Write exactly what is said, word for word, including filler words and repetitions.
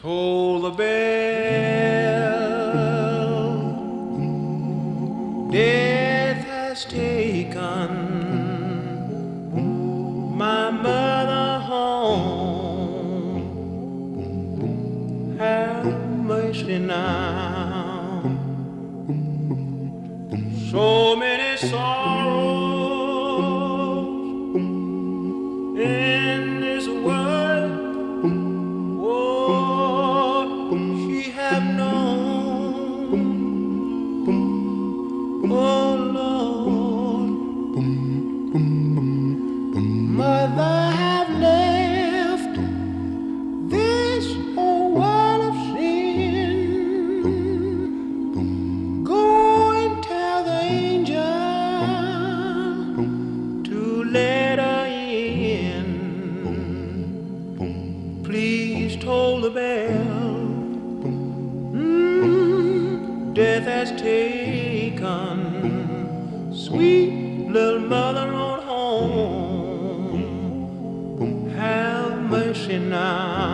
Toll the bell, death has taken my mother home. Have mercy now. So many sorrows in this world, oh, she have known. Oh Lord, mother have left this whole world of sin. Go and tell the angel to let her in. Please toll the bell. Mm, death has taken sweet little mother on home. Have mercy now.